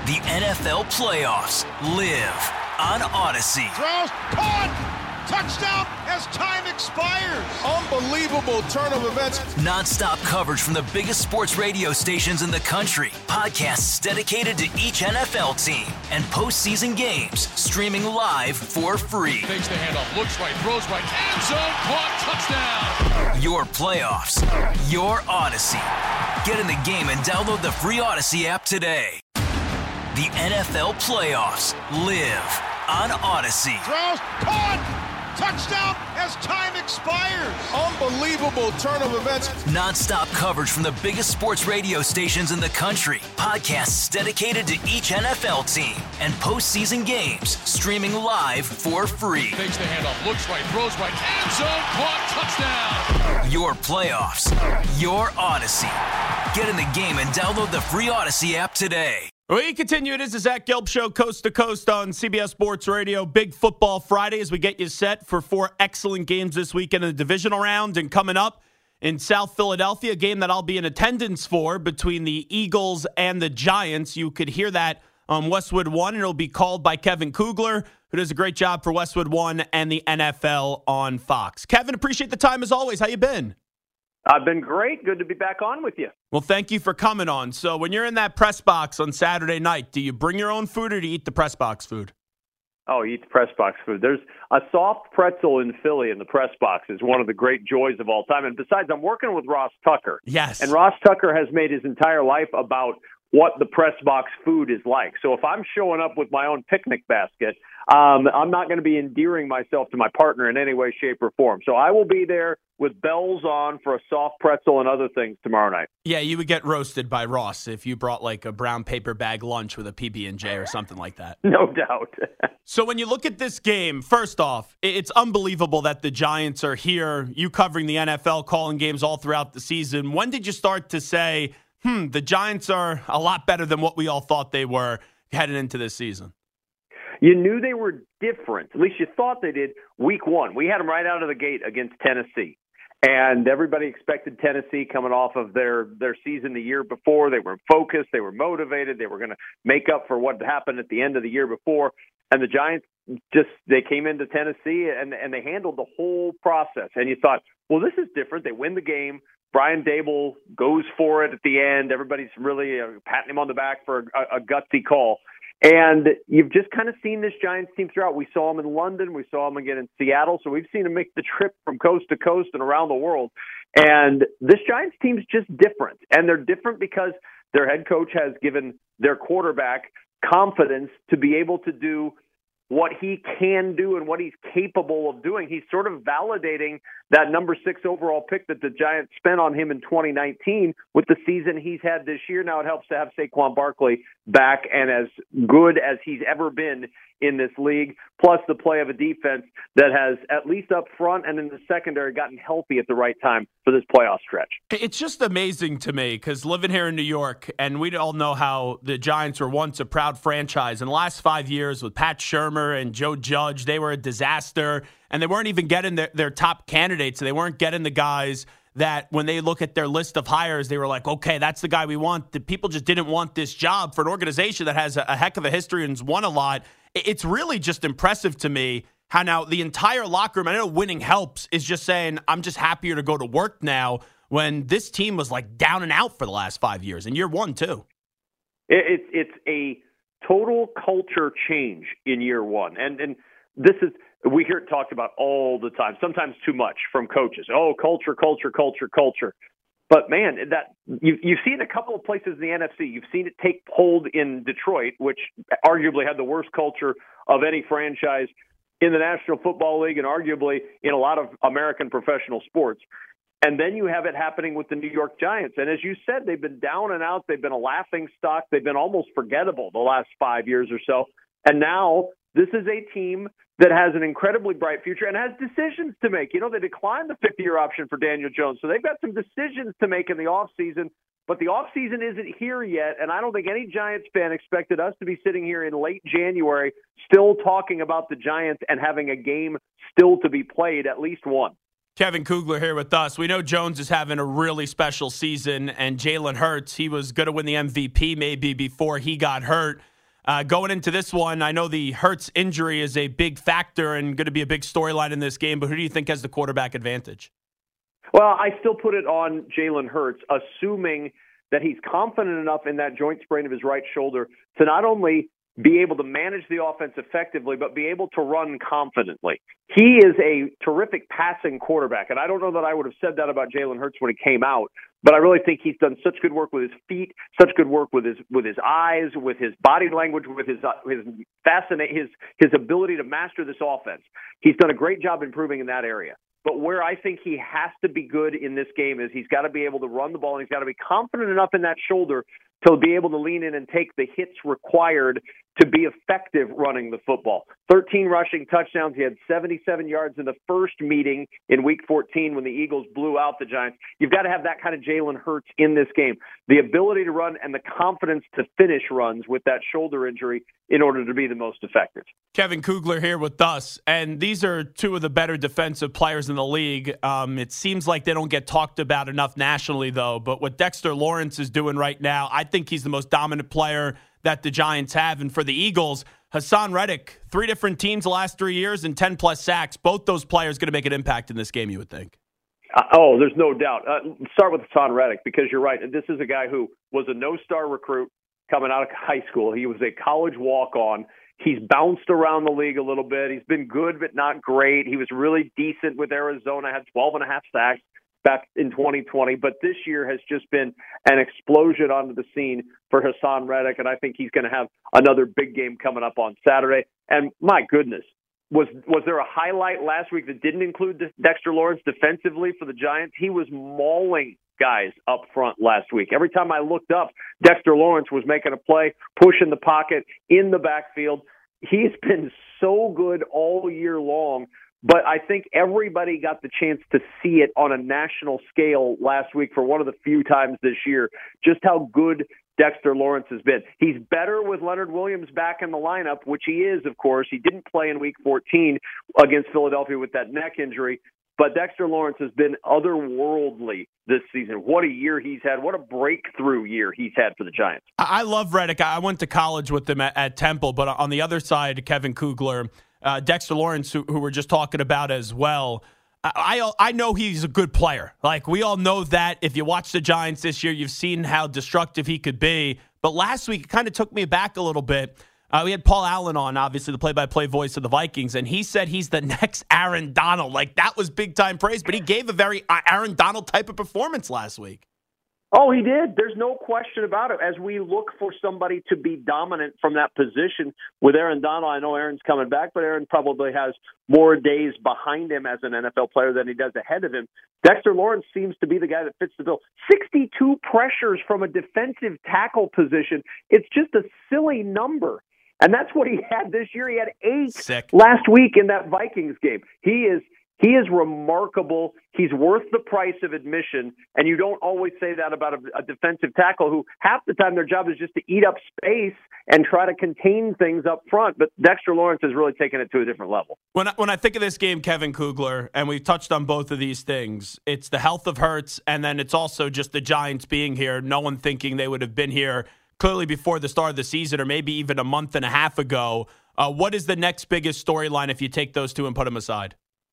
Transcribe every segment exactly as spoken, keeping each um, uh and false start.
The N F L playoffs live on Odyssey. Throws, caught, touchdown as time expires. Unbelievable turn of events. Non-stop coverage from the biggest sports radio stations in the country. Podcasts dedicated to each N F L team and postseason games streaming live for free. Takes the handoff, looks right, throws right, end zone, caught, touchdown. Your playoffs, your Odyssey. Get in the game and download the free Odyssey app today. The N F L playoffs live on Odyssey. Throws, caught, touchdown as time expires. Unbelievable turn of events. Non-stop coverage from the biggest sports radio stations in the country. Podcasts dedicated to each N F L team and postseason games streaming live for free. Takes the handoff, looks right, throws right, end zone, caught, touchdown. Your playoffs, your Odyssey. Get in the game and download the free Odyssey app today. We continue. It is the Zach Gelb Show, coast to coast on C B S Sports Radio. Big Football Friday as we get you set for four excellent games this weekend in the divisional round. And coming up in South Philadelphia, a game that I'll be in attendance for between the Eagles and the Giants. You could hear that on Westwood One, and it'll be called by Kevin Kugler, who does a great job for Westwood One and the N F L on Fox. Kevin, appreciate the time as always. How you been? I've been great. Good to be back on with you. Well, thank you for coming on. So when you're in that press box on Saturday night, do you bring your own food or do you eat the press box food? Oh, eat the press box food. There's a soft pretzel in Philly in the press box is one of the great joys of all time. And besides, I'm working with Ross Tucker. Yes. And Ross Tucker has made his entire life about what the press box food is like. So if I'm showing up with my own picnic basket, um, I'm not going to be endearing myself to my partner in any way, shape, or form. So I will be there with bells on for a soft pretzel and other things tomorrow night. Yeah, you would get roasted by Ross if you brought like a brown paper bag lunch with a P B and J or something like that. No doubt. So when you look at this game, first off, it's unbelievable that the Giants are here. You covering the N F L, calling games all throughout the season. When did you start to say, hmm, the Giants are a lot better than what we all thought they were heading into this season? You knew they were different. At least you thought they did week one. We had them right out of the gate against Tennessee. And everybody expected Tennessee coming off of their, their season the year before. They were focused. They were motivated. They were going to make up for what happened at the end of the year before. And the Giants just, they came into Tennessee and, and they handled the whole process. And you thought, well, this is different. They win the game. Brian Dable goes for it at the end. Everybody's really uh, patting him on the back for a, a gutsy call. And you've just kind of seen this Giants team throughout. We saw them in London. We saw them again in Seattle. So we've seen them make the trip from coast to coast and around the world. And this Giants team's just different. And they're different because their head coach has given their quarterback confidence to be able to do what he can do and what he's capable of doing. He's sort of validating that number six overall pick that the Giants spent on him in twenty nineteen with the season he's had this year. Now it helps to have Saquon Barkley back and as good as he's ever been in this league, plus the play of a defense that has, at least up front and in the secondary, gotten healthy at the right time for this playoff stretch. It's just amazing to me because living here in New York, and we all know how the Giants were once a proud franchise. In the last five years with Pat Shurmur and Joe Judge, they were a disaster, and they weren't even getting their, their top candidates. They weren't getting the guys that when they look at their list of hires, they were like, okay, that's the guy we want. The people just didn't want this job for an organization that has a, a heck of a history and has won a lot. It's really just impressive to me how now the entire locker room, I know winning helps, is just saying, I'm just happier to go to work now when this team was like down and out for the last five years, and year one, too. It's it's a total culture change in year one. And and this is, we hear it talked about all the time, sometimes too much from coaches. Oh, culture, culture, culture, culture. But, man, that you, you've seen a couple of places in the N F C. You've seen it take hold in Detroit, which arguably had the worst culture of any franchise in the National Football League and arguably in a lot of American professional sports. And then you have it happening with the New York Giants. And as you said, they've been down and out. They've been a laughing stock. They've been almost forgettable the last five years or so. And now this is a team that has an incredibly bright future and has decisions to make. You know, they declined the fifth-year option for Daniel Jones, so they've got some decisions to make in the offseason. But the offseason isn't here yet, and I don't think any Giants fan expected us to be sitting here in late January still talking about the Giants and having a game still to be played, at least one. Kevin Kugler here with us. We know Jones is having a really special season, and Jalen Hurts, he was going to win the M V P maybe before he got hurt. Uh, going into this one, I know the Hurts injury is a big factor and going to be a big storyline in this game, but who do you think has the quarterback advantage? Well, I still put it on Jalen Hurts, assuming that he's confident enough in that joint sprain of his right shoulder to not only be able to manage the offense effectively, but be able to run confidently. He is a terrific passing quarterback, and I don't know that I would have said that about Jalen Hurts when he came out, but I really think he's done such good work with his feet, such good work with his with his eyes, with his body language, with his uh, his fascinate his his ability to master this offense. He's done a great job improving in that area. But where I think he has to be good in this game is he's got to be able to run the ball, and he's got to be confident enough in that shoulder to be able to lean in and take the hits required to be effective running the football. thirteen rushing touchdowns. He had seventy-seven yards in the first meeting in Week fourteen when the Eagles blew out the Giants. You've got to have that kind of Jalen Hurts in this game. The ability to run and the confidence to finish runs with that shoulder injury in order to be the most effective. Kevin Kugler here with us, and these are two of the better defensive players in the league. Um, it seems like they don't get talked about enough nationally, though, but what Dexter Lawrence is doing right now, I think he's the most dominant player that the Giants have. And for the Eagles, Hassan Reddick, three different teams the last three years and ten plus sacks. Both those players going to make an impact in this game, you would think. Uh, oh, there's no doubt. Uh, start with Hassan Reddick, because you're right. This is a guy who was a no-star recruit coming out of high school. He was a college walk-on. He's bounced around the league a little bit. He's been good but not great. He was really decent with Arizona, had twelve and a half sacks back in twenty twenty, but this year has just been an explosion onto the scene for Hassan Reddick, and I think he's going to have another big game coming up on Saturday. And my goodness, was was there a highlight last week that didn't include Dexter Lawrence defensively for the Giants? He was mauling guys up front last week. Every time I looked up, Dexter Lawrence was making a play, pushing the pocket in the backfield. He's been so good all year long. But I think everybody got the chance to see it on a national scale last week for one of the few times this year, just how good Dexter Lawrence has been. He's better with Leonard Williams back in the lineup, which he is, of course. He didn't play in Week fourteen against Philadelphia with that neck injury. But Dexter Lawrence has been otherworldly this season. What a year he's had. What a breakthrough year he's had for the Giants. I love Reddick. I went to college with him at, at Temple. But on the other side, Kevin Kugler, uh, Dexter Lawrence, who, who we're just talking about as well, I, I know he's a good player. Like, we all know that. If you watch the Giants this year, you've seen how destructive he could be. But last week, it kind of took me back a little bit. Uh, we had Paul Allen on, obviously, the play-by-play voice of the Vikings, and he said he's the next Aaron Donald. Like, that was big-time praise, but he gave a very Aaron Donald type of performance last week. Oh, he did. There's no question about it. As we look for somebody to be dominant from that position with Aaron Donald, I know Aaron's coming back, but Aaron probably has more days behind him as an N F L player than he does ahead of him. Dexter Lawrence seems to be the guy that fits the bill. sixty-two pressures from a defensive tackle position. It's just a silly number. And that's what he had this year. He had eight Sick. last week in that Vikings game. He is he is remarkable. He's worth the price of admission. And you don't always say that about a, a defensive tackle who half the time their job is just to eat up space and try to contain things up front. But Dexter Lawrence has really taken it to a different level. When I, when I think of this game, Kevin Kugler, and we've touched on both of these things, it's the health of Hurts, and then it's also just the Giants being here, no one thinking they would have been here clearly before the start of the season or maybe even a month and a half ago. Uh, what is the next biggest storyline if you take those two and put them aside?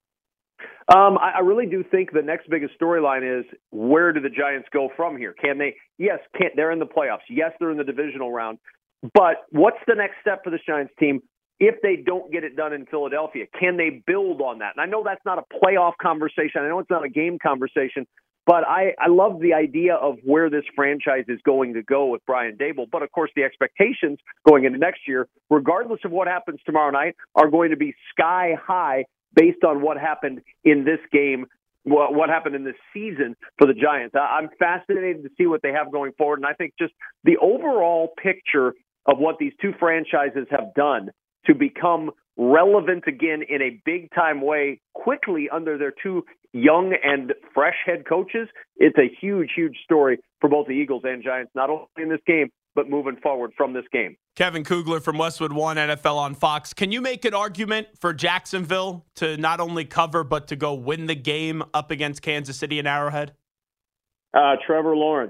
Um, I, I really do think the next biggest storyline is where do the Giants go from here? Can they, yes, can, they're in the playoffs. Yes, they're in the divisional round. But what's the next step for this Giants team if they don't get it done in Philadelphia? Can they build on that? And I know that's not a playoff conversation. I know it's not a game conversation. But I, I love the idea of where this franchise is going to go with Brian Daboll. But, of course, the expectations going into next year, regardless of what happens tomorrow night, are going to be sky high based on what happened in this game, what happened in this season for the Giants. I'm fascinated to see what they have going forward. And I think just the overall picture of what these two franchises have done to become relevant again in a big-time way quickly under their two young and fresh head coaches, it's a huge, huge story for both the Eagles and Giants, not only in this game, but moving forward from this game. Kevin Kugler from Westwood One, N F L on Fox. Can you make an argument for Jacksonville to not only cover, but to go win the game up against Kansas City and Arrowhead? Uh, Trevor Lawrence.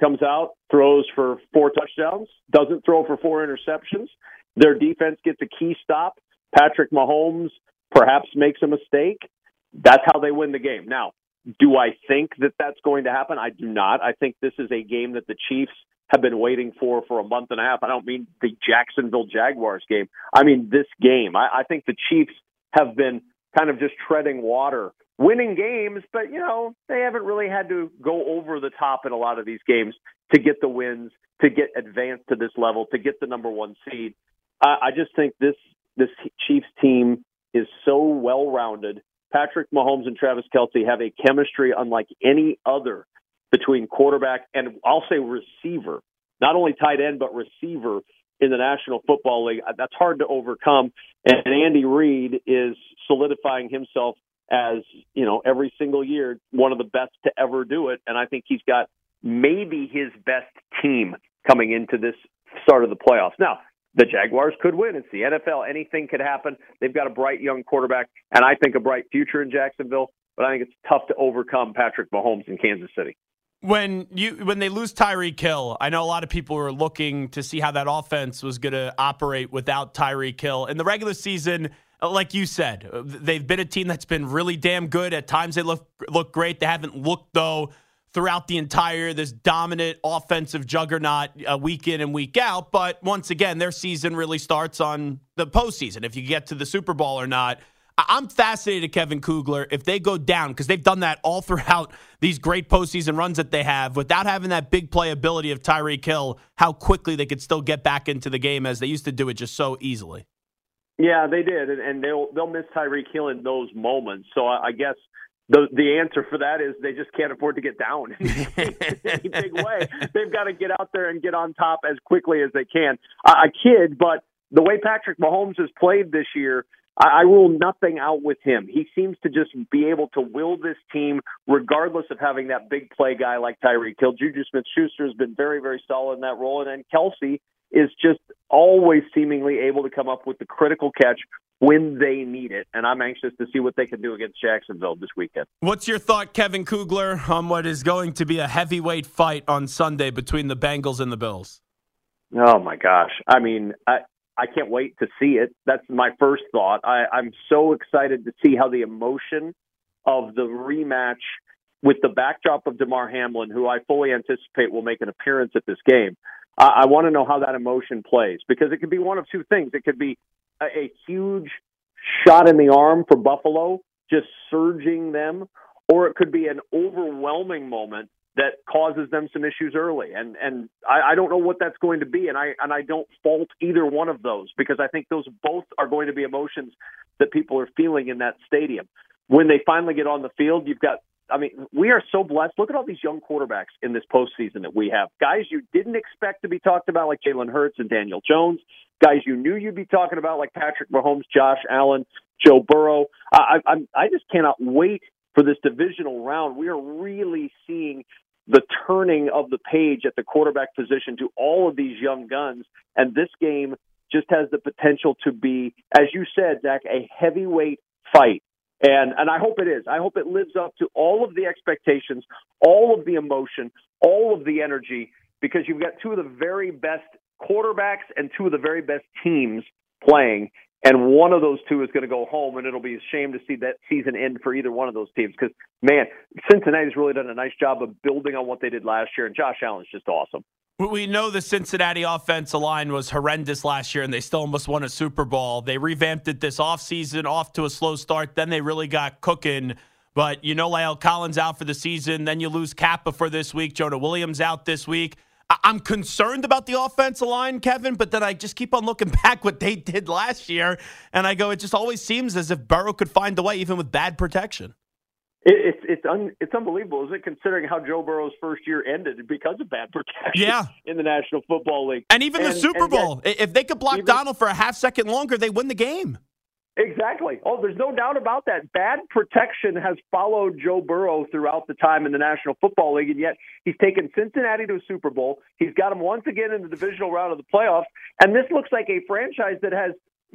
comes out, throws for four touchdowns, doesn't throw for four interceptions. Their defense gets a key stop. Patrick Mahomes perhaps makes a mistake. That's how they win the game. Now, do I think that that's going to happen? I do not. I think this is a game that the Chiefs have been waiting for for a month and a half. I don't mean the Jacksonville Jaguars game. I mean this game. I, I think the Chiefs have been kind of just treading water, winning games, but, you know, they haven't really had to go over the top in a lot of these games to get the wins, to get advanced to this level, to get the number one seed. I, I just think this this Chiefs team is so well-rounded. Patrick Mahomes and Travis Kelce have a chemistry unlike any other between quarterback and I'll say receiver, not only tight end, but receiver in the National Football League. That's hard to overcome. And Andy Reid is solidifying himself as, you know, every single year, one of the best to ever do it. And I think he's got maybe his best team coming into this start of the playoffs. Now, the Jaguars could win. It's the N F L. Anything could happen. They've got a bright young quarterback, and I think a bright future in Jacksonville, but I think it's tough to overcome Patrick Mahomes in Kansas City. When you when they lose Tyreek Hill, I know a lot of people were looking to see how that offense was going to operate without Tyreek Hill. In the regular season, like you said, they've been a team that's been really damn good. At times they look look great. They haven't looked, though, throughout the entire, this dominant offensive juggernaut uh, week in and week out. But once again, their season really starts on the postseason, if you get to the Super Bowl or not. I'm fascinated, Kevin Kugler, if they go down, because they've done that all throughout these great postseason runs that they have, without having that big playability of Tyreek Hill, how quickly they could still get back into the game as they used to do it just so easily. Yeah, they did, and they'll they'll miss Tyreek Hill in those moments. So I guess the the answer for that is they just can't afford to get down in any big way. They've got to get out there and get on top as quickly as they can. I, I kid, but the way Patrick Mahomes has played this year, I rule nothing out with him. He seems to just be able to will this team regardless of having that big play guy like Tyreek Hill. Juju Smith-Schuster has been very, very solid in that role. And then Kelce is just always seemingly able to come up with the critical catch when they need it. And I'm anxious to see what they can do against Jacksonville this weekend. What's your thought, Kevin Kugler, on what is going to be a heavyweight fight on Sunday between the Bengals and the Bills? Oh, my gosh. I mean, I, I can't wait to see it. That's my first thought. I, I'm so excited to see how the emotion of the rematch with the backdrop of Damar Hamlin, who I fully anticipate will make an appearance at this game. I, I want to know how that emotion plays, because it could be one of two things. It could be a, a huge shot in the arm for Buffalo, just surging them, or it could be an overwhelming moment that causes them some issues early. And and I, I don't know what that's going to be, and I and I don't fault either one of those, because I think those both are going to be emotions that people are feeling in that stadium. When they finally get on the field, you've got, I mean, we are so blessed. Look at all these young quarterbacks in this postseason that we have. Guys you didn't expect to be talked about like Jalen Hurts and Daniel Jones. Guys you knew you'd be talking about like Patrick Mahomes, Josh Allen, Joe Burrow. I, I, I just cannot wait for this divisional round. We are really seeing the turning of the page at the quarterback position to all of these young guns. And this game just has the potential to be, as you said, Zach, a heavyweight fight. And and I hope it is. I hope it lives up to all of the expectations, all of the emotion, all of the energy, because you've got two of the very best quarterbacks and two of the very best teams playing. And one of those two is going to go home, and it'll be a shame to see that season end for either one of those teams, because, man, Cincinnati's really done a nice job of building on what they did last year, and Josh Allen's just awesome. We know the Cincinnati offensive line was horrendous last year, and they still almost won a Super Bowl. They revamped it this offseason, off to a slow start. Then they really got cooking. But you know La'el Collins out for the season. Then you lose Kappa for this week. Jonah Williams out this week. I'm concerned about the offensive line, Kevin, but then I just keep on looking back what they did last year, and I go, it just always seems as if Burrow could find a way, even with bad protection. It, it's it's un, it's unbelievable, isn't it, considering how Joe Burrow's first year ended because of bad protection yeah. in the National Football League. And even and, the Super Bowl. Yet, if they could block even, Donald for a half second longer, they win the game. Exactly. Oh, there's no doubt about that. Bad protection has followed Joe Burrow throughout the time in the National Football League, and yet he's taken Cincinnati to a Super Bowl. He's got them once again in the divisional round of the playoffs, and this looks like a franchise that has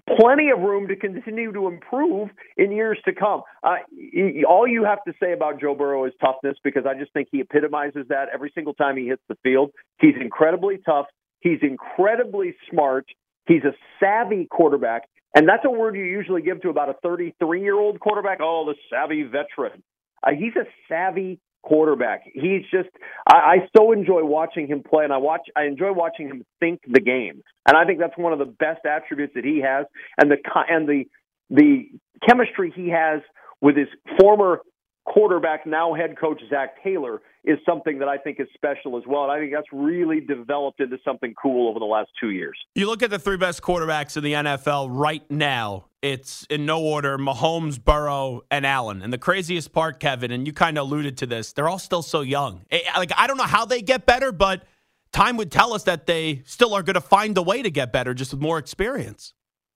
plenty of room to continue to improve in years to come. Uh, all you have to say about Joe Burrow is toughness, because I just think he epitomizes that every single time he hits the field. He's incredibly tough. He's incredibly smart. He's a savvy quarterback. And that's a word you usually give to about a thirty-three-year-old quarterback. Oh, the savvy veteran. Uh, he's a savvy quarterback. He's just, I, I so enjoy watching him play, and I watch, I enjoy watching him think the game. And I think that's one of the best attributes that he has, and the and the the chemistry he has with his former quarterback, now head coach Zach Taylor, is something that I think is special as well. And I think that's really developed into something cool over the last two years. You look at the three best quarterbacks in the N F L right now. It's in no order: Mahomes, Burrow, and Allen. And the craziest part, Kevin, and you kind of alluded to this, they're all still so young. Like, I don't know how they get better, but time would tell us that they still are going to find a way to get better, just with more experience.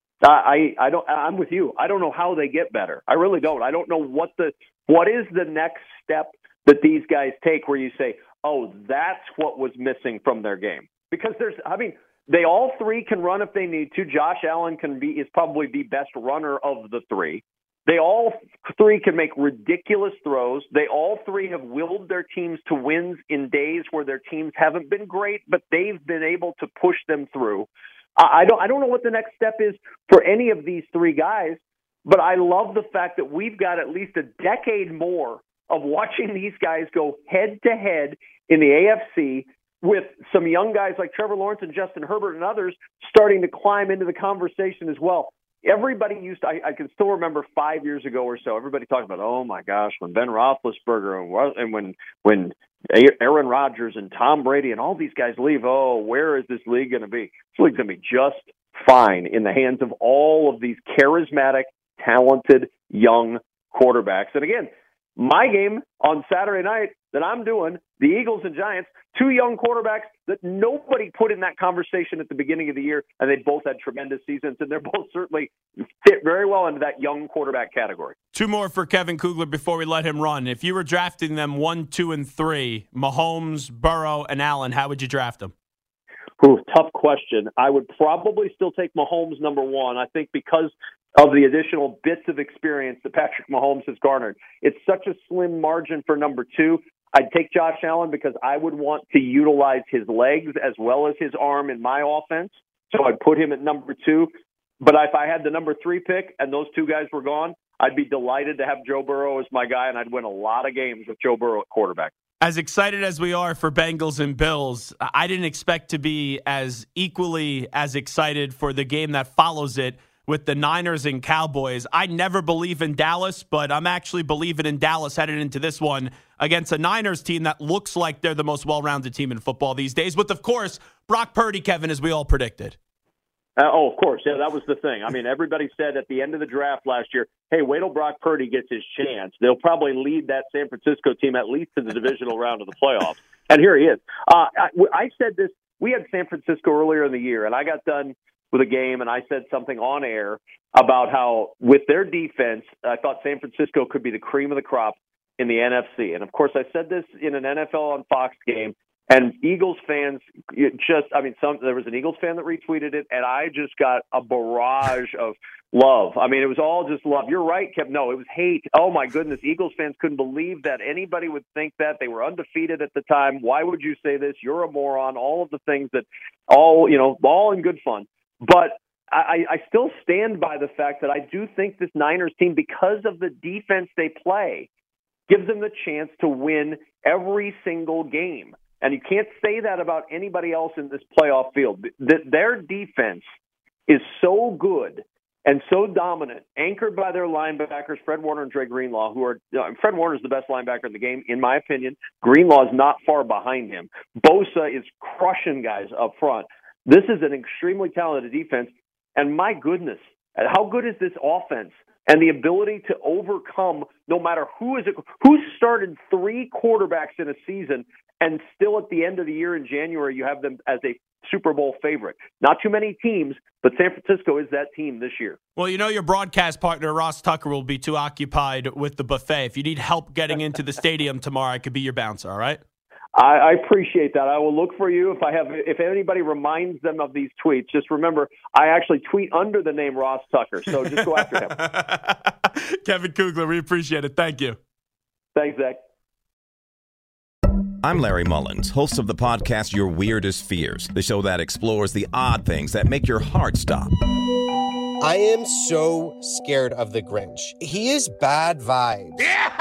I, I don't. I'm with you. I don't know how they get better. I really don't. I don't know what the what is the next step that these guys take where you say, oh, that's what was missing from their game. Because there's, I mean, they all three can run if they need to. Josh Allen can be is probably the best runner of the three. They all three can make ridiculous throws. They all three have willed their teams to wins in days where their teams haven't been great, but they've been able to push them through. I don't I don't know what the next step is for any of these three guys, but I love the fact that we've got at least a decade more of watching these guys go head-to-head in the A F C, with some young guys like Trevor Lawrence and Justin Herbert and others starting to climb into the conversation as well. Everybody used to, I, I can still remember five years ago or so, everybody talking about, oh, my gosh, when Ben Roethlisberger and, and when when Aaron Rodgers and Tom Brady and all these guys leave, oh, where is this league going to be? This league's going to be just fine in the hands of all of these charismatic, talented, young quarterbacks. And again, my game on Saturday night that I'm doing, the Eagles and Giants, two young quarterbacks that nobody put in that conversation at the beginning of the year, and they both had tremendous seasons, and they're both certainly fit very well into that young quarterback category. Two more for Kevin Kugler before we let him run. If you were drafting them one, two, and three, Mahomes, Burrow, and Allen, how would you draft them? Ooh, tough question. I would probably still take Mahomes number one. I think because of the additional bits of experience that Patrick Mahomes has garnered, it's such a slim margin for number two. I'd take Josh Allen because I would want to utilize his legs as well as his arm in my offense. So I'd put him at number two. But if I had the number three pick and those two guys were gone, I'd be delighted to have Joe Burrow as my guy, and I'd win a lot of games with Joe Burrow at quarterback. As excited as we are for Bengals and Bills, I didn't expect to be as equally as excited for the game that follows it with the Niners and Cowboys. I never believe in Dallas, but I'm actually believing in Dallas headed into this one against a Niners team that looks like they're the most well-rounded team in football these days, with, of course, Brock Purdy, Kevin, as we all predicted. Uh, oh, of course. Yeah, that was the thing. I mean, everybody said at the end of the draft last year, hey, wait till Brock Purdy gets his chance. They'll probably lead that San Francisco team at least to the divisional round of the playoffs. And here he is. Uh, I, I said this. We had San Francisco earlier in the year, and I got done with a game, and I said something on air about how with their defense, I thought San Francisco could be the cream of the crop in the N F C. And, of course, I said this in an N F L on Fox game, and Eagles fans just, I mean, some there was an Eagles fan that retweeted it, and I just got a barrage of love. I mean, it was all just love. You're right, Kev. No, it was hate. Oh, my goodness. Eagles fans couldn't believe that anybody would think that. They were undefeated at the time. Why would you say this? You're a moron. All of the things that all, you know, all in good fun. But I, I still stand by the fact that I do think this Niners team, because of the defense they play, gives them the chance to win every single game. And you can't say that about anybody else in this playoff field. Their defense is so good and so dominant, anchored by their linebackers, Fred Warner and Dre Greenlaw, who are – Fred Warner is the best linebacker in the game, in my opinion. Greenlaw is not far behind him. Bosa is crushing guys up front. This is an extremely talented defense, and my goodness, how good is this offense and the ability to overcome no matter who is it, who started three quarterbacks in a season, and still at the end of the year in January you have them as a Super Bowl favorite. Not too many teams, but San Francisco is that team this year. Well, you know your broadcast partner, Ross Tucker, will be too occupied with the buffet. If you need help getting into the stadium tomorrow, I could be your bouncer, all right? I, I appreciate that. I will look for you if I have. If anybody reminds them of these tweets, just remember I actually tweet under the name Ross Tucker. So just go after him. Kevin Kugler, we appreciate it. Thank you. Thanks, Zach. I'm Larry Mullins, host of the podcast Your Weirdest Fears, the show that explores the odd things that make your heart stop. I am so scared of the Grinch. He is bad vibes.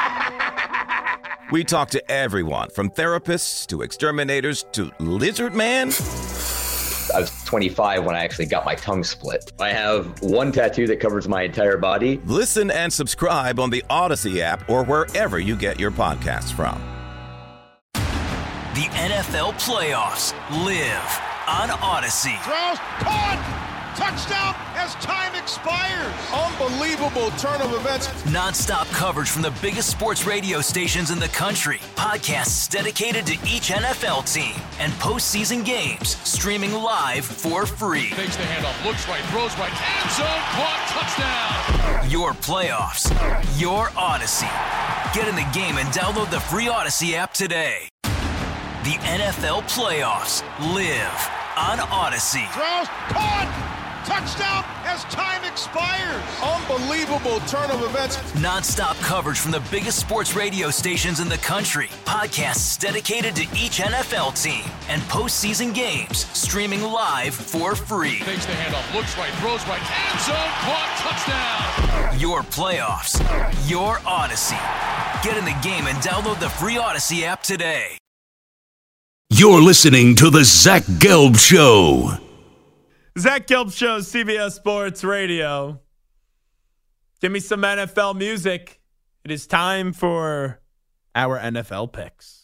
We talk to everyone from therapists to exterminators to Lizard Man. I was twenty-five when I actually got my tongue split. I have one tattoo that covers my entire body. Listen and subscribe on the Odyssey app or wherever you get your podcasts from. The N F L playoffs live on Odyssey. Throws, caught, touchdown as time expires. Unbelievable turn of events. Non-stop coverage from the biggest sports radio stations in the country. Podcasts dedicated to each N F L team and postseason games streaming live for free. Takes the handoff, looks right, throws right, end zone, caught, touchdown. Your playoffs, your Odyssey. Get in the game and download the free Odyssey app today. The N F L playoffs live on Odyssey. Throws, caught, touchdown as time expires. Unbelievable turn of events. Non-stop coverage from the biggest sports radio stations in the country. Podcasts dedicated to each N F L team and postseason games streaming live for free. Takes the handoff, looks right, throws right, end zone, caught, touchdown. Your playoffs, your Odyssey. Get in the game and download the free Odyssey app today. You're listening to the Zach Gelb Show. Zach Gelb Show, C B S Sports Radio. Give me some N F L music. It is time for our N F L picks.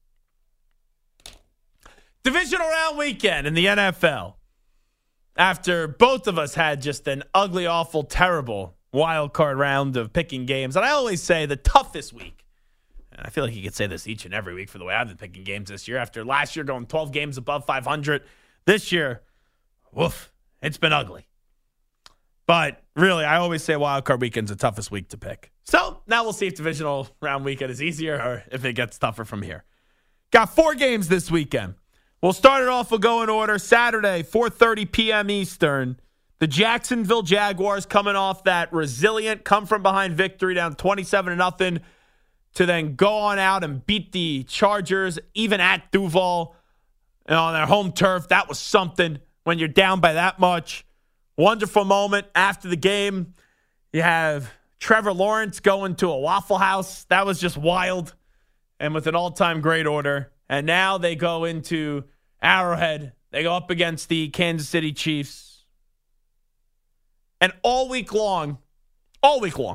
Divisional round weekend in the N F L. After both of us had just an ugly, awful, terrible wild card round of picking games. And I always say the toughest week. And I feel like you could say this each and every week for the way I've been picking games this year. After last year going twelve games above five hundred, this year, woof, it's been ugly. But really, I always say wild card weekend's the toughest week to pick. So now we'll see if divisional round weekend is easier or if it gets tougher from here. Got four games this weekend. We'll start it off. We'll go in order. Saturday, four thirty p.m. Eastern. The Jacksonville Jaguars coming off that resilient come-from-behind victory down twenty-seven to nothing to then go on out and beat the Chargers, even at Duval, and on their home turf. That was something when you're down by that much. Wonderful moment after the game. You have Trevor Lawrence going to a Waffle House. That was just wild and with an all-time great order. And now they go into Arrowhead. They go up against the Kansas City Chiefs. And all week long, all week long,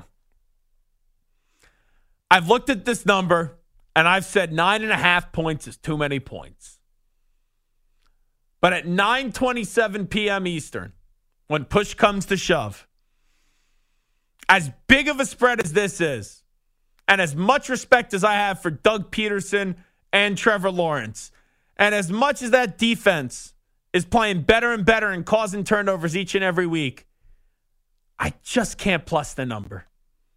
I've looked at this number, and I've said nine and a half points is too many points. But at nine twenty-seven p.m. Eastern, when push comes to shove, as big of a spread as this is, and as much respect as I have for Doug Peterson and Trevor Lawrence, and as much as that defense is playing better and better and causing turnovers each and every week, I just can't plus the number.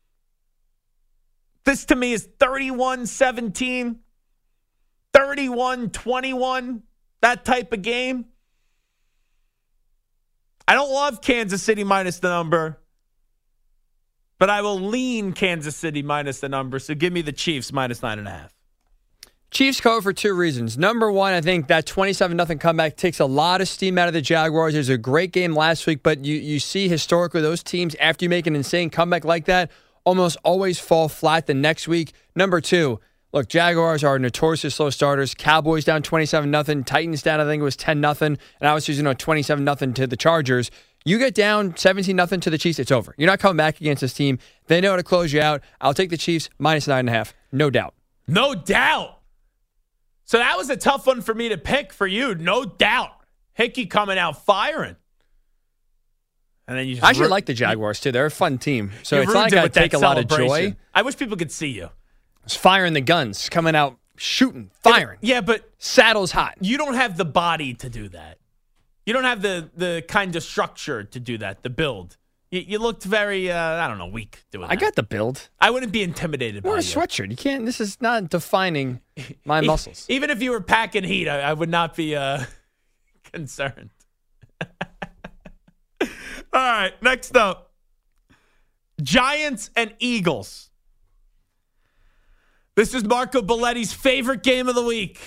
This to me is thirty-one seventeen, thirty-one twenty-one, that type of game. I don't love Kansas City minus the number, but I will lean Kansas City minus the number. So give me the Chiefs minus nine and a half. Chiefs cover for two reasons. Number one, I think that twenty-seven nothing comeback takes a lot of steam out of the Jaguars. It was a great game last week, but you, you see historically those teams, after you make an insane comeback like that, almost always fall flat the next week. Number two, look, Jaguars are notoriously slow starters. Cowboys down twenty-seven nothing. Titans down, I think it was ten nothing. And obviously, you know, twenty-seven nothing to the Chargers. You get down seventeen nothing to the Chiefs, it's over. You're not coming back against this team. They know how to close you out. I'll take the Chiefs minus nine and a half. No doubt. No doubt. So that was a tough one for me to pick for you. No doubt. Hickey coming out firing. And then you just I actually ru- like the Jaguars, too. They're a fun team. So you it's not like it I take a lot of celebration. joy. I wish people could see you. It's firing the guns, coming out, shooting, firing. Yeah, but saddle's hot. You don't have the body to do that. You don't have the the kind of structure to do that, the build You, you looked very, uh, I don't know, weak doing that. I got the build. I wouldn't be intimidated Wear by a you. sweatshirt. You can't. This is not defining my muscles. Even if you were packing heat, I, I would not be uh, concerned. All right, next up. Giants and Eagles. This is Marco Belletti's favorite game of the week.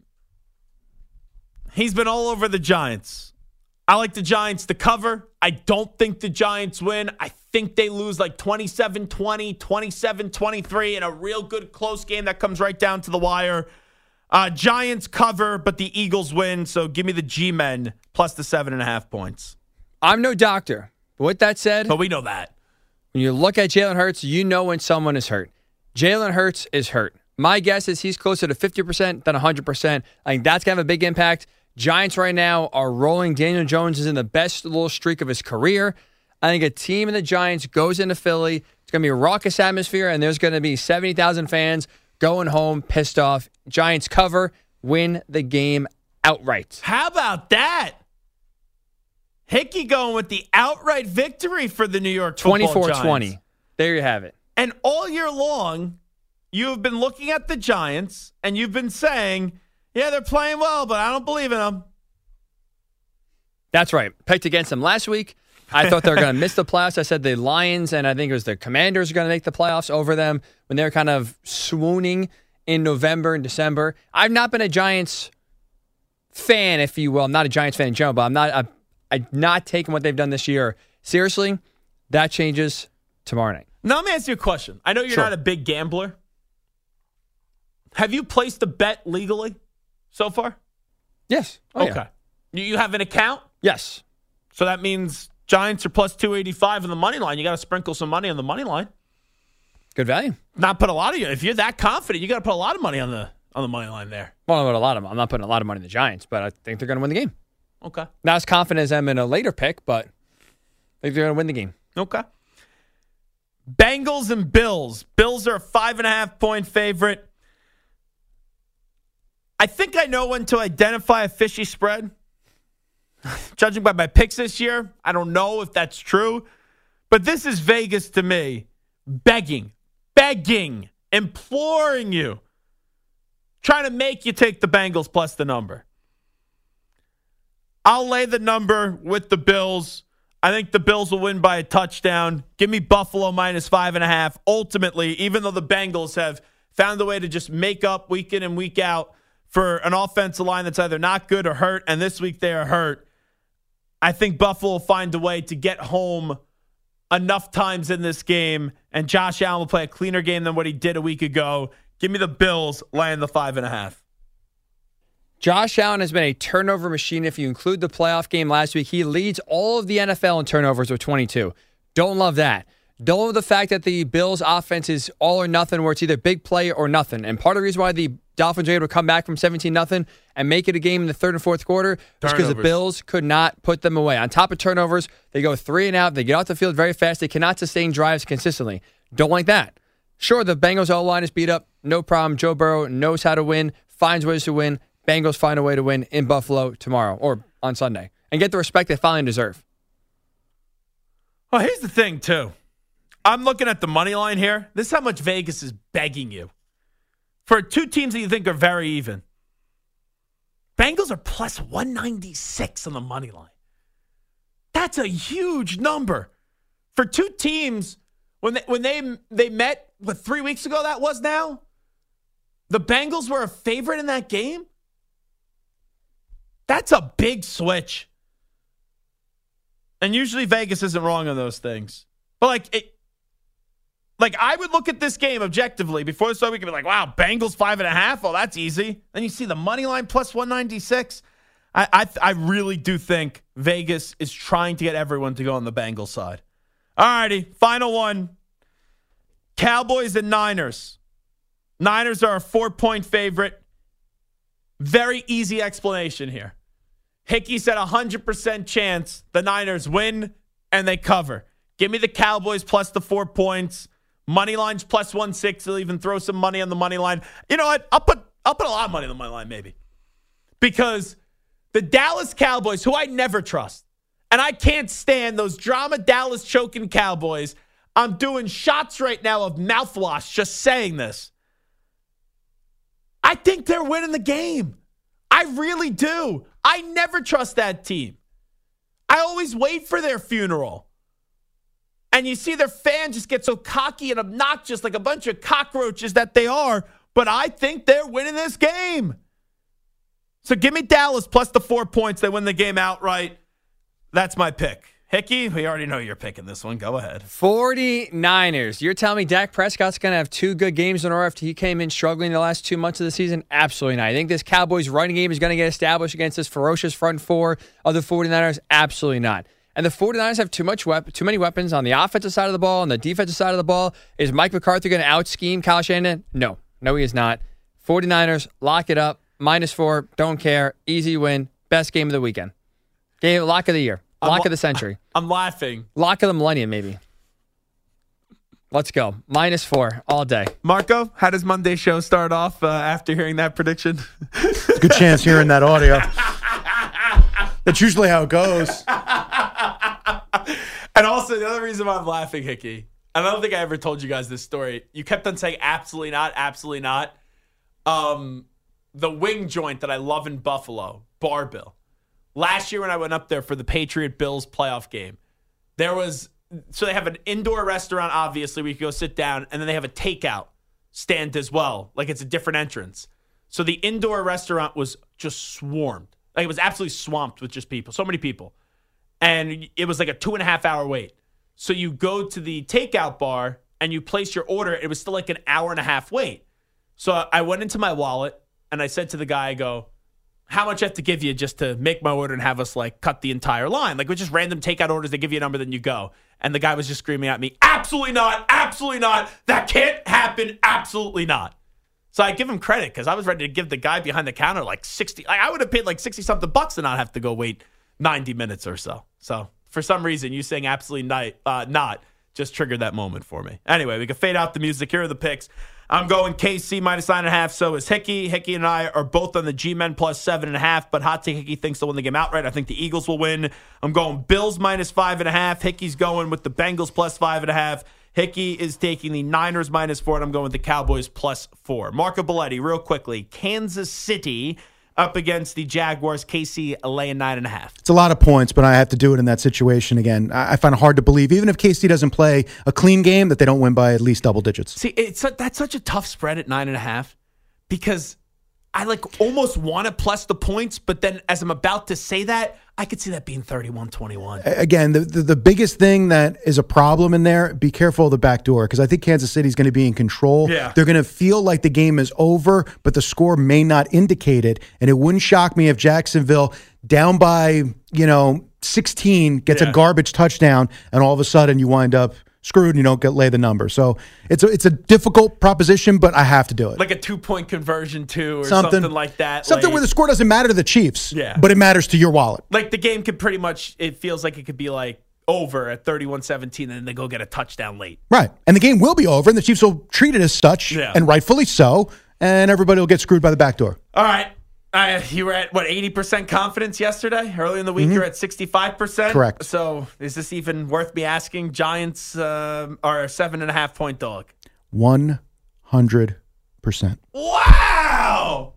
He's been all over the Giants. I like the Giants to cover. I don't think the Giants win. I think they lose like twenty-seven twenty, twenty-seven twenty-three in a real good close game that comes right down to the wire. Uh, Giants cover, but the Eagles win. So give me the G-Men plus the seven and a half points. I'm no doctor. But with that said, but we know that. When you look at Jalen Hurts, you know when someone is hurt. Jalen Hurts is hurt. My guess is he's closer to fifty percent than one hundred percent. I think that's going to have a big impact. Giants right now are rolling. Daniel Jones is in the best little streak of his career. I think a team in the Giants goes into Philly. It's going to be a raucous atmosphere, and there's going to be seventy thousand fans going home pissed off. Giants cover, win the game outright. How about that? Hickey going with the outright victory for the New York Football Giants. twenty-four twenty. There you have it. And all year long, you have been looking at the Giants, and you've been saying, yeah, they're playing well, but I don't believe in them. That's right. Picked against them last week. I thought they were going to miss the playoffs. I said the Lions and I think it was the Commanders are going to make the playoffs over them when they were kind of swooning in November and December. I've not been a Giants fan, if you will. I'm not a Giants fan in general, but I'm not I'm, I'm not taking what they've done this year seriously. That changes tomorrow night. Now, let me ask you a question. I know you're Sure. not a big gambler. Have you placed a bet legally so far? Yes. Oh, okay. yeah. You, you have an account? Yes. So that means Giants are plus two eighty-five on the money line. You got to sprinkle some money on the money line. Good value. Not put a lot of you. If you're that confident, you got to put a lot of money on the on the money line there. Well, not a lot of I'm not putting a lot of money in the Giants, but I think they're going to win the game. Okay. Not as confident as I'm in a later pick, but I think they're going to win the game. Okay. Bengals and Bills. Bills are a five and a half point favorite. I think I know when to identify a fishy spread. Judging by my picks this year, I don't know if that's true. But this is Vegas to me. Begging, begging, imploring you. Trying to make you take the Bengals plus the number. I'll lay the number with the Bills. I think the Bills will win by a touchdown. Give me Buffalo minus five and a half. Ultimately, even though the Bengals have found a way to just make up week in and week out for an offensive line that's either not good or hurt, and this week they are hurt, I think Buffalo will find a way to get home enough times in this game, and Josh Allen will play a cleaner game than what he did a week ago. Give me the Bills laying the five and a half. Josh Allen has been a turnover machine. If you include the playoff game last week, he leads all of the N F L in turnovers with twenty-two. Don't love that. Don't love the fact that the Bills' offense is all or nothing, where it's either big play or nothing. And part of the reason why the Dolphins were able to come back from seventeen nothing and make it a game in the third and fourth quarter was because the Bills could not put them away. On top of turnovers, they go three and out. They get off the field very fast. They cannot sustain drives consistently. Don't like that. Sure, the Bengals' O-line is beat up. No problem. Joe Burrow knows how to win, finds ways to win. Bengals find a way to win in Buffalo tomorrow or on Sunday and get the respect they finally deserve. Well, here's the thing, too. I'm looking at the money line here. This is how much Vegas is begging you. For two teams that you think are very even, Bengals are plus one ninety-six on the money line. That's a huge number. For two teams, when they, when they, they met, what, three weeks ago that was now? The Bengals were a favorite in that game? That's a big switch. And usually Vegas isn't wrong on those things. But like, it, like I would look at this game objectively before the start. We could be like, "Wow, Bengals five and a half. Oh, that's easy." Then you see the money line plus one ninety six. I, I, I really do think Vegas is trying to get everyone to go on the Bengals side. All righty, final one: Cowboys and Niners. Niners are a four-point favorite. Very easy explanation here. Hickey said a one hundred percent chance the Niners win and they cover. Give me the Cowboys plus the four points. Money line's plus one sixty. I'll even throw some money on the money line. You know what? I'll put I'll put a lot of money on the money line maybe. Because the Dallas Cowboys, who I never trust, And I can't stand those drama Dallas choking Cowboys. I'm doing shots right now of mouthwash just saying this. I think they're winning the game. I really do. I never trust that team. I always wait for their funeral. And you see their fans just get so cocky and obnoxious like a bunch of cockroaches that they are. But I think they're winning this game. So give me Dallas plus the four points. They win the game outright. That's my pick. Hickey, we already know you're picking this one. Go ahead. forty-niners. You're telling me Dak Prescott's going to have two good games in a row after he came in struggling the last two months of the season? Absolutely not. I think this Cowboys running game is going to get established against this ferocious front four of the forty-niners? Absolutely not. And the forty-niners have too much wep- too many weapons on the offensive side of the ball, on the defensive side of the ball. Is Mike McCarthy going to out-scheme Kyle Shanahan? No. No, he is not. forty-niners, lock it up. Minus four. Don't care. Easy win. Best game of the weekend. Game, lock of the year. Lock I'm, of the century. I'm laughing. Lock of the millennium, maybe. Let's go. Minus four all day. Marco, how does Monday's show start off uh, after hearing that prediction? Good chance hearing that audio. That's usually how it goes. And also, the other reason why I'm laughing, Hickey, and I don't think I ever told you guys this story. You kept on saying absolutely not, absolutely not. Um, the wing joint that I love in Buffalo, Bar Bill. Last year when I went up there for the Patriot-Bills playoff game, there was, so they have an indoor restaurant, obviously, where you can go sit down, and then they have a takeout stand as well. Like it's a different entrance. So the indoor restaurant was just swarmed. Like it was absolutely swamped with just people. So many people. And it was like a two and a half hour wait. So you go to the takeout bar and you place your order. It was still like an hour and a half wait. So I went into my wallet and I said to the guy, I go, how much I have to give you just to make my order and have us like cut the entire line? Like with just random takeout orders, they give you a number, then you go. And the guy was just screaming at me, absolutely not, absolutely not. That can't happen, absolutely not. So I give him credit because I was ready to give the guy behind the counter like sixty. Like I would have paid like sixty something bucks to not have to go wait ninety minutes or so. So for some reason, you saying absolutely not, uh, not just triggered that moment for me. Anyway, we can fade out the music. Here are the picks. I'm going K C minus nine and a half. So is Hickey. Hickey and I are both on the G-Men plus seven and a half, but Hot Take Hickey thinks they'll win the game outright. I think the Eagles will win. I'm going Bills minus five and a half. Hickey's going with the Bengals plus five and a half. Hickey is taking the Niners minus four, and I'm going with the Cowboys plus four. Marco Belletti, real quickly. Kansas City up against the Jaguars. K C laying nine and a half. It's a lot of points, but I have to do it in that situation again. I find it hard to believe, even if K C doesn't play a clean game, that they don't win by at least double digits. See, it's a, that's such a tough spread at nine and a half because I like almost want to plus the points, but then as I'm about to say that, I could see that being thirty-one twenty-one. Again, the, the, the biggest thing that is a problem in there, be careful of the back door, because I think Kansas City is going to be in control. Yeah. They're going to feel like the game is over, but the score may not indicate it. And it wouldn't shock me if Jacksonville, down by, you know, sixteen, gets Yeah. a garbage touchdown, and all of a sudden you wind up screwed and you don't get lay the number. So it's a, it's a difficult proposition, but I have to do it. Like a two-point conversion, too, or something, something like that. Something like, where the score doesn't matter to the Chiefs, Yeah. but it matters to your wallet. Like the game could pretty much, it feels like it could be like over at thirty-one seventeen, and then they go get a touchdown late. Right. And the game will be over, and the Chiefs will treat it as such, Yeah. and rightfully so, and everybody will get screwed by the back door. All right. Uh, you were at, what, eighty percent confidence yesterday? Early in the week, mm-hmm. You're at sixty-five percent? Correct. So is this even worth me asking? Giants uh, are a seven and a half point dog. one hundred percent. Wow!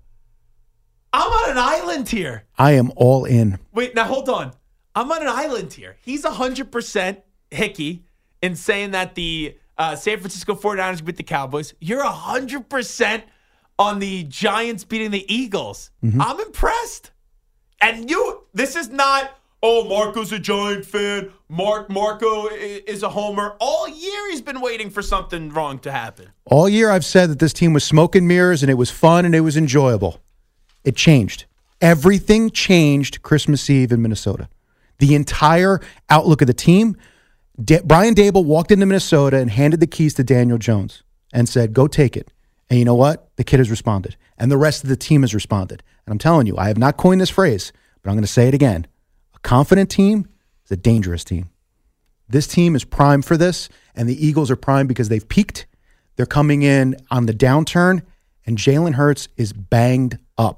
I'm on an island here. I am all in. Wait, now hold on. I'm on an island here. He's one hundred percent Hickey in saying that the uh, San Francisco forty-niners beat the Cowboys. You're one hundred percent on the Giants beating the Eagles. Mm-hmm. I'm impressed. And you, this is not, oh, Marco's a Giant fan. Mark Marco is a homer. All year he's been waiting for something wrong to happen. All year I've said that this team was smoke and mirrors and it was fun and it was enjoyable. It changed. Everything changed Christmas Eve in Minnesota. The entire outlook of the team. Da- Brian Daboll walked into Minnesota and handed the keys to Daniel Jones and said, go take it. And you know what? The kid has responded. And the rest of the team has responded. And I'm telling you, I have not coined this phrase, but I'm going to say it again. A confident team is a dangerous team. This team is primed for this, and the Eagles are primed because they've peaked. They're coming in on the downturn, and Jalen Hurts is banged up.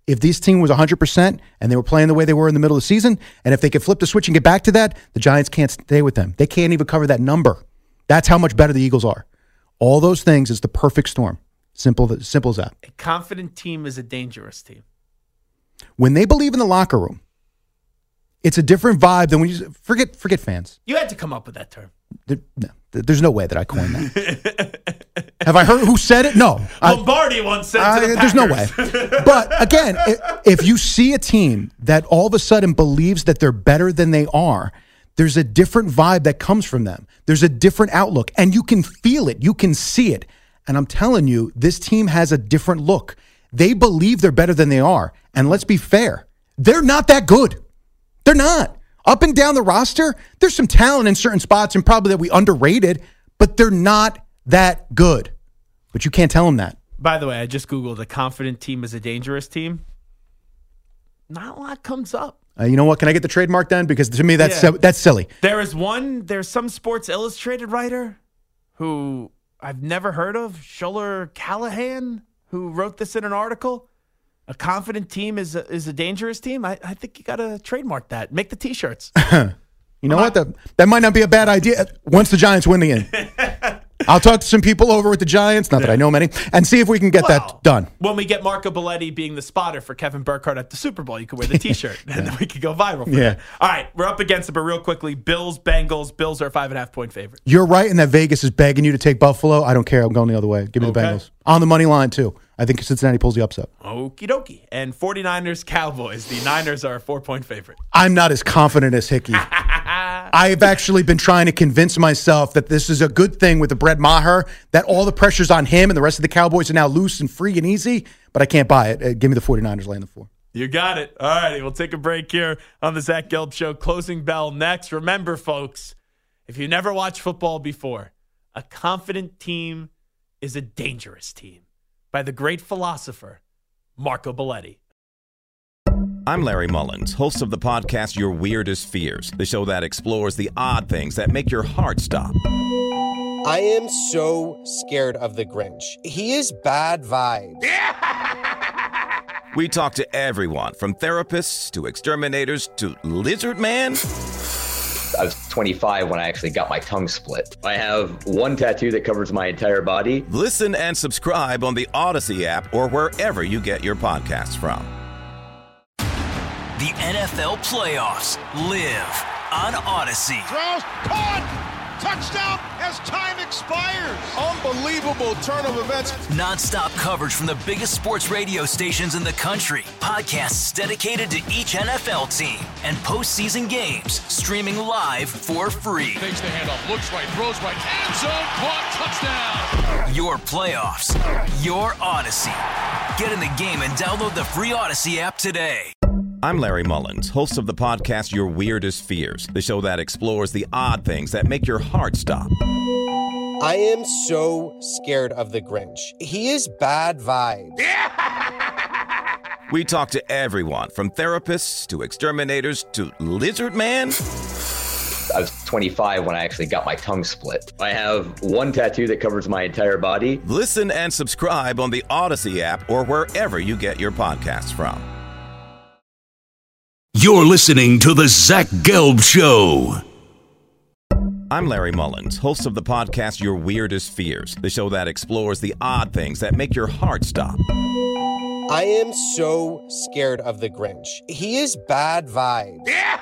If this team was one hundred percent and they were playing the way they were in the middle of the season, and if they could flip the switch and get back to that, the Giants can't stay with them. They can't even cover that number. That's how much better the Eagles are. All those things is the perfect storm. Simple, simple as that. A confident team is a dangerous team. When they believe in the locker room, it's a different vibe than when you forget forget fans. You had to come up with that term. There, no, there's no way that I coined that. Have I heard who said it? No. Lombardi I, once said I, to the There's no way. But again, if you see a team that all of a sudden believes that they're better than they are, there's a different vibe that comes from them. There's a different outlook, and you can feel it. You can see it. And I'm telling you, this team has a different look. They believe they're better than they are. And let's be fair, they're not that good. They're not. Up and down the roster, there's some talent in certain spots and probably that we underrated, but they're not that good. But you can't tell them that. By the way, I just Googled a confident team is a dangerous team. Not a lot comes up. Uh, you know what? Can I get the trademark then? Because to me, that's Yeah. uh, that's silly. There is one, there's some Sports Illustrated writer who I've never heard of, Schuller Callahan, who wrote this in an article. A confident team is a, is a dangerous team. I, I think you got to trademark that. Make the T-shirts. You know what? That, that might not be a bad idea once the Giants win the game. I'll talk to some people over at the Giants, not that I know many, and see if we can get well, that done. When we get Marco Belletti being the spotter for Kevin Burkhardt at the Super Bowl, you can wear the T-shirt, and yeah. then we could go viral for yeah. that. All right, we're up against it, but real quickly, Bills, Bengals. Bills are a five and a half point favorite. You're right in that Vegas is begging you to take Buffalo. I don't care. I'm going the other way. Give me okay. the Bengals. On the money line, too. I think Cincinnati pulls the upset. Okie dokie. And 49ers, Cowboys. The Niners are a four-point favorite. I'm not as confident as Hickey. I've actually been trying to convince myself that this is a good thing with the Brett Maher, that all the pressure's on him and the rest of the Cowboys are now loose and free and easy, but I can't buy it. Uh, give me the 49ers laying the four. You got it. All righty, we'll take a break here on the Zach Gelb Show. Closing bell next. Remember, folks, if you never watched football before, a confident team is a dangerous team. By the great philosopher, Marco Belletti. I'm Larry Mullins, host of the podcast Your Weirdest Fears, the show that explores the odd things that make your heart stop. I am so scared of the Grinch. He is bad vibes. We talk to everyone from therapists to exterminators to Lizard Man. I was twenty-five when I actually got my tongue split. I have one tattoo that covers my entire body. Listen and subscribe on the Odyssey app or wherever you get your podcasts from. The N F L playoffs live on Odyssey. Throws, caught, touchdown as time expires. Unbelievable turn of events. Non-stop coverage from the biggest sports radio stations in the country. Podcasts dedicated to each N F L team and postseason games streaming live for free. Takes the handoff, looks right, throws right, end zone, caught, touchdown. Your playoffs, your Odyssey. Get in the game and download the free Odyssey app today. I'm Larry Mullins, host of the podcast Your Weirdest Fears, the show that explores the odd things that make your heart stop. I am so scared of the Grinch. He is bad vibes. We talk to everyone from therapists to exterminators to Lizard Man. I was twenty-five when I actually got my tongue split. I have one tattoo that covers my entire body. Listen and subscribe on the Odyssey app or wherever you get your podcasts from. You're listening to the Zach Gelb Show. I'm Larry Mullins, host of the podcast Your Weirdest Fears, the show that explores the odd things that make your heart stop. I am so scared of the Grinch. He is bad vibes.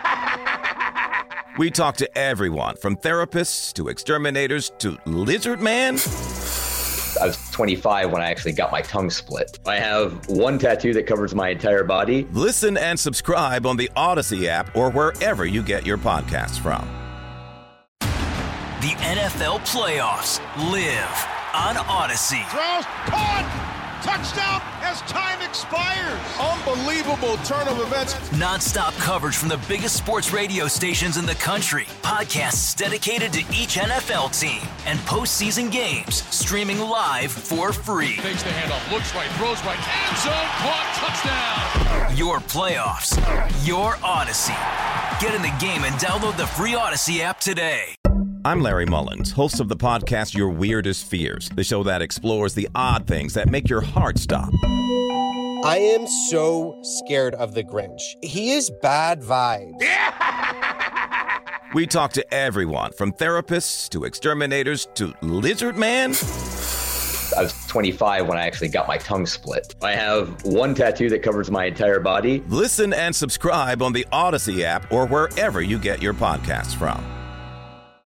We talk to everyone from therapists to exterminators to Lizard Man. I was twenty-five when I actually got my tongue split. I have one tattoo that covers my entire body. Listen and subscribe on the Odyssey app or wherever you get your podcasts from. The N F L playoffs live on Odyssey. Throws, caught, touchdown as time expires. Unbelievable turn of events. Non-stop coverage from the biggest sports radio stations in the country. Podcasts dedicated to each N F L team and postseason games streaming live for free. Takes the handoff, looks right, throws right, end zone, caught, touchdown. Your playoffs, your Odyssey. Get in the game and download the free Odyssey app today. I'm Larry Mullins, host of the podcast Your Weirdest Fears, the show that explores the odd things that make your heart stop. I am so scared of the Grinch. He is bad vibes. We talk to everyone from therapists to exterminators to Lizard Man. I was twenty-five when I actually got my tongue split. I have one tattoo that covers my entire body. Listen and subscribe on the Odyssey app or wherever you get your podcasts from.